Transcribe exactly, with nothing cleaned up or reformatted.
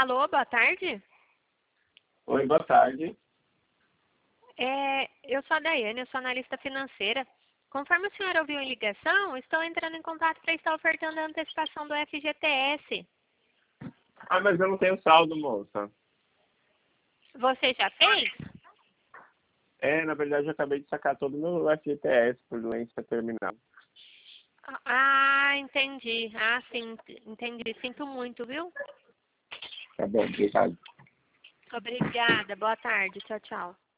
Alô, boa tarde. Oi, boa tarde. É, eu sou a Daiane, eu sou analista financeira. Conforme o senhor ouviu em ligação, estou entrando em contato para estar ofertando a antecipação do F G T S. Ah, mas eu não tenho saldo, moça. Você já fez? É, na verdade eu acabei de sacar todo o meu F G T S por doença terminal. Ah, entendi. Ah, sim, entendi. Sinto muito, viu? Tá bom, obrigado. Obrigada. Boa tarde. Tchau, tchau.